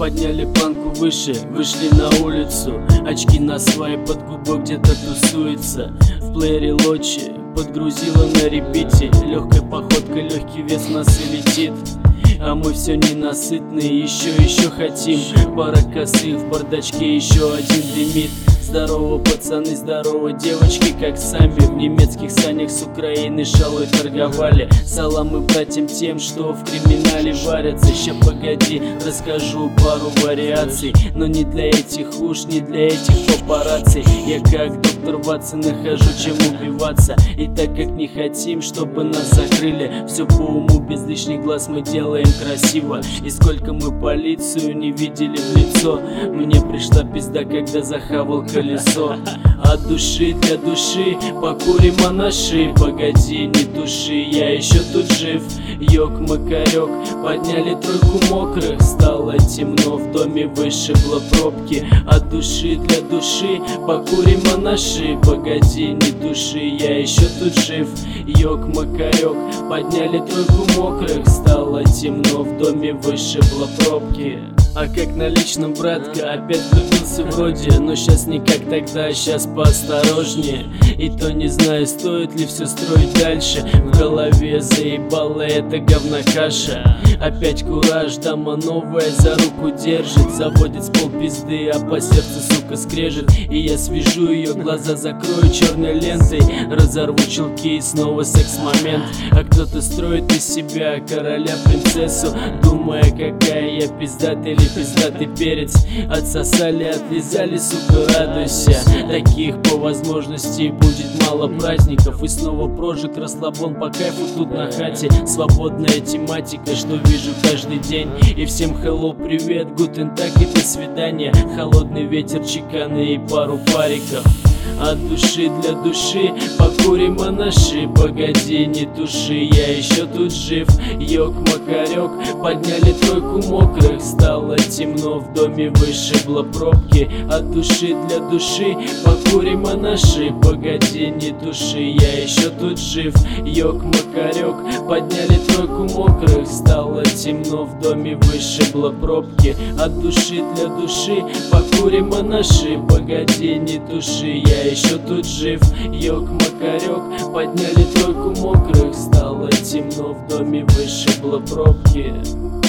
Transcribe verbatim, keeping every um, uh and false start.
подняли планку выше, вышли на улицу. Очки на свай, под губой где-то тусуется. В плеере лочи подгрузила на репите. Легкой походкой легкий вес нас и летит. А мы все ненасытные, еще, еще хотим. Пара косых в бардачке, еще один дымит. Здорово, пацаны, здорово, девочки, как сами в немецких санях с Украины шалой торговали. Салам и братьям тем, что в криминале варятся. Ща погоди, расскажу пару вариаций, но не для этих уж, не для этих папарацци. Я как доктор Ватсон нахожу, чем убиваться. И так как не хотим, чтобы нас закрыли, все по уму, без лишних глаз мы делаем красиво. И сколько мы полицию не видели в лицо, мне пришла пизда, когда захавал колесо. От души для души покурим анаши. Погоди, не туши, я еще тут жив. Ёк-макарёк, подняли тройку мокрых. Стало темно, в доме вышибло пробки. От души для души покурим анаши. Погоди, не туши, я еще тут жив. Ёк-макарёк, подняли тройку мокрых. Стало темно, в доме вышибло пробки. А как на личном, братка, опять влюбился вроде. Но щас не как тогда, щас поосторожнее. И то не знаю, стоит ли все строить дальше. В голове заебала эта говнокаша. Опять кураж, дама новая за руку держит. Заводит с полпизды, а по сердцу, сука, скрежет. И я свяжу ее, глаза закрою черной лентой. Разорву чулки и снова секс-момент. А кто-то строит из себя короля, принцессу, думая, какая я пиздатая или пиздатый перец. Отсосали, отлизали, сука, радуйся. Таких по возможности будет мало праздников. И снова прожиг расслабон по кайфу тут на хате. Свободная тематика, что вижу каждый день. И всем hello, привет, гутен так и до свидания. Холодный ветер, чеканы и пару париков. От души для души покурим анаши. Погоди, не туши, я еще тут жив. Ёк-макарёк, подняли тройку мокрых. Стало темно, в доме вышибло пробки. От души для души покурим анаши. Погоди, не туши, я еще тут жив. Ёк-макарёк, подняли тройку мокрых. Стало темно, в доме вышибло пробки. От души для души покурим анаши. Погоди, не туши, я еще тут жив. Ёк-макарёк, подняли тройку мокрых. Стало темно, в доме вышибло пробки.